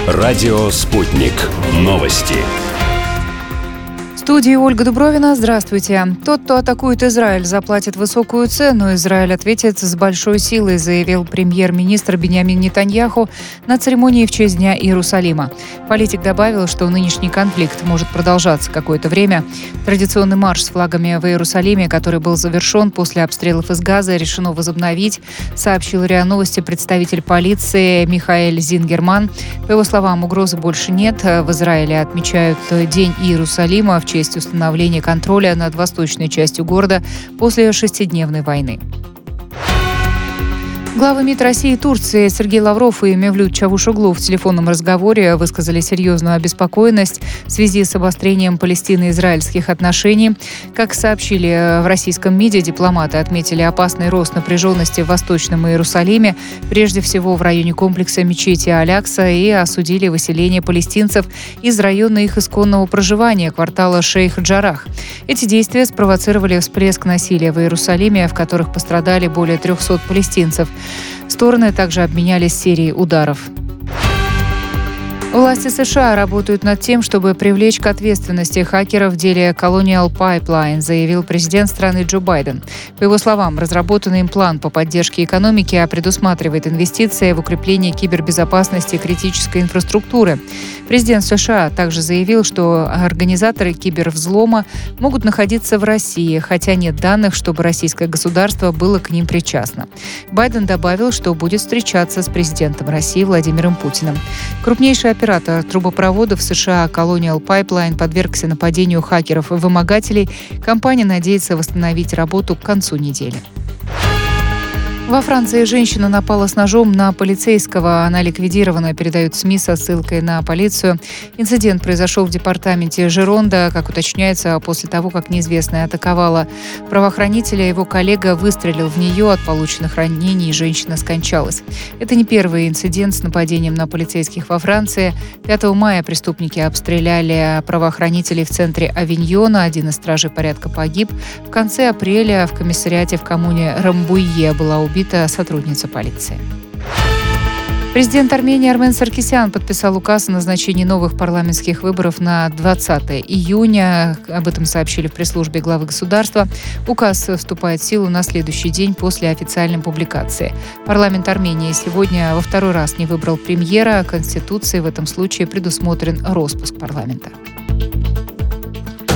Радио «Спутник». Новости. В студии Ольга Дубровина. Здравствуйте. Тот, кто атакует Израиль, заплатит высокую цену. Израиль ответит с большой силой, заявил премьер-министр Биньямин Нетаньяху на церемонии в честь Дня Иерусалима. Политик добавил, что нынешний конфликт может продолжаться какое-то время. Традиционный марш с флагами в Иерусалиме, который был завершен после обстрелов из Газа, решено возобновить, сообщил РИА Новости представитель полиции Михаэль Зингерман. По его словам, угрозы больше нет. В Израиле отмечают День Иерусалима в честь установления контроля над восточной частью города после шестидневной войны. Главы МИД России и Турции Сергей Лавров и Мевлют Чавушоглу в телефонном разговоре высказали серьезную обеспокоенность в связи с обострением палестино-израильских отношений. Как сообщили в российском МИДе, дипломаты отметили опасный рост напряженности в Восточном Иерусалиме, прежде всего в районе комплекса мечети Аль-Акса, и осудили выселение палестинцев из района их исконного проживания, квартала Шейх-Джарах. Эти действия спровоцировали всплеск насилия в Иерусалиме, в которых пострадали более 300 палестинцев. Стороны также обменялись серией ударов. Власти США работают над тем, чтобы привлечь к ответственности хакеров в деле Colonial Pipeline, заявил президент страны Джо Байден. По его словам, разработанный им план по поддержке экономики предусматривает инвестиции в укрепление кибербезопасности критической инфраструктуры. Президент США также заявил, что организаторы кибервзлома могут находиться в России, хотя нет данных, чтобы российское государство было к ним причастно. Байден добавил, что будет встречаться с президентом России Владимиром Путиным. Крупнейший оператор трубопроводов США Colonial Pipeline подвергся нападению хакеров и вымогателей. Компания надеется восстановить работу к концу недели. Во Франции женщина напала с ножом на полицейского. Она ликвидирована, передают СМИ со ссылкой на полицию. Инцидент произошел в департаменте Жеронда, как уточняется, после того, как неизвестная атаковала правоохранителя. Его коллега выстрелил в нее, от полученных ранений женщина скончалась. Это не первый инцидент с нападением на полицейских во Франции. 5 мая преступники обстреляли правоохранителей в центре Авиньона. Один из стражей порядка погиб. В конце апреля в комиссариате в коммуне Рамбуйе была убита сотрудница полиции. Президент Армении Армен Саркисян подписал указ о назначении новых парламентских выборов на 20 июня. Об этом сообщили в пресс-службе главы государства. Указ вступает в силу на следующий день после официальной публикации. Парламент Армении сегодня во второй раз не выбрал премьера. Конституцией в этом случае предусмотрен роспуск парламента.